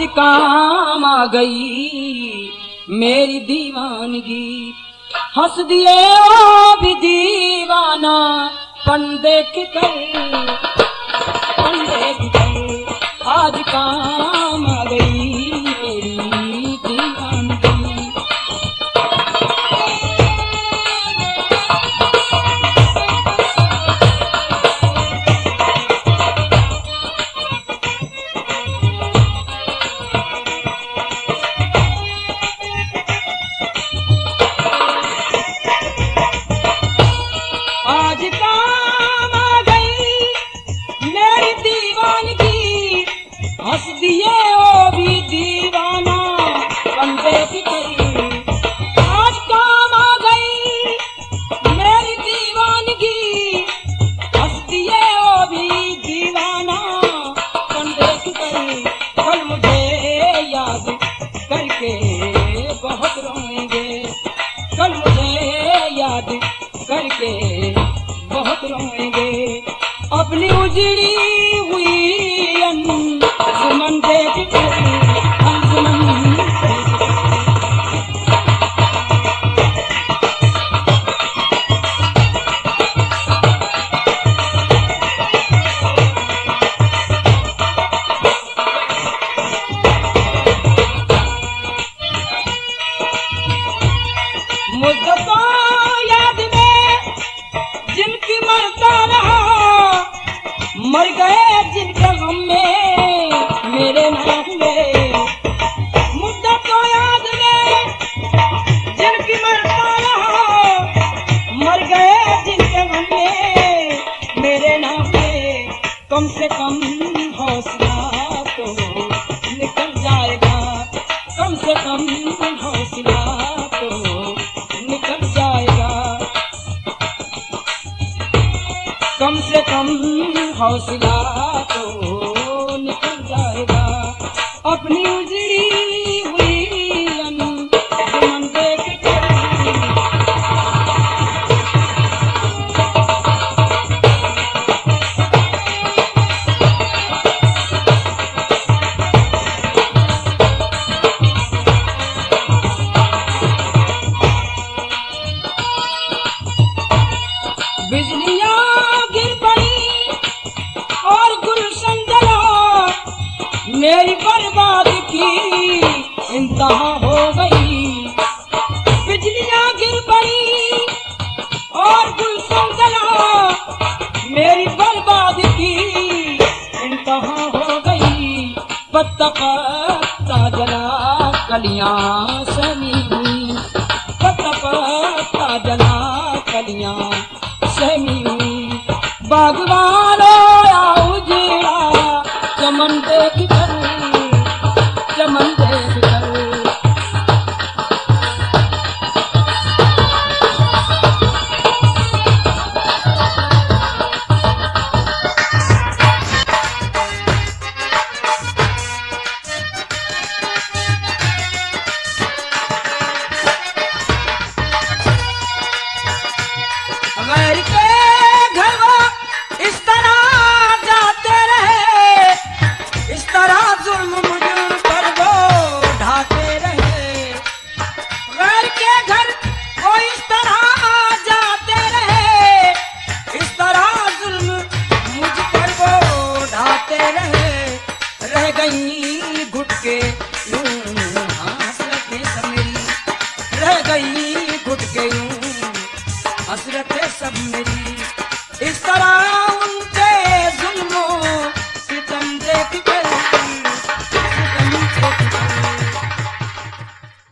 काम आ गई मेरी दीवानगी। हंस दिए वो भी दीवाना पन देख कर, पन देख कर आज काम आ गई मेरी दीवानगी। आज काम आ गई मेरी दीवानगी। हंस दिए वो भी दीवाना बंदे की तेरी। आज काम आ गई मेरी दीवानगी। हंस दिए वो भी दीवाना बंदे की तेरी। कल मुझे याद करके बहुत रोएंगे, कल मुझे याद करके बहुत रोएंगे। अपनी उजड़ी हुई अंजुमन देख कर, अंजुमन देख कर। मुझको याद में जिनकी मरता रहा, मर गए जिनके गम में मेरे ना हुए। मुद्दा तो याद में जिनकी मरता रहा, मर गए जिनके गम में मेरे ना हुए। कम से कम हौसला तो निकल जाएगा, कम से कम हौसला तो निकल जाएगा, कम से कम हौसला तो निकल जाएगा। अपनी उजड़ी हुई अंजुमन देख कर, बिजलियां गिर पड़ी और गुलशन जला, मेरी बर्बाद की इंतहा हो गई। बिजलियां गिर पड़ी और गुलशन जला, मेरी बर्बाद की इंतहा हो गई। पत्ता पत्ता जला कलियां सहमी हुई, पत्ता पत्ता जला कलियां सहमी हुई। बागवानों या उजड़ा चमन देख कर, चमन देख कर। गैर के घर वो इस तरह जाते रहे, इस तरह जुल्म मुझ पर वो ढाते रहे। गैर के घर वो इस तरह जाते रहे, इस तरह जुल्म मुझ पर वो ढाते रहे। रह गई घुट के यूं हसरतें सब मेरी, रह गई घुट के यूं हसरतें सब मेरी। इस तरह उनके जुल्मों सितम देख कर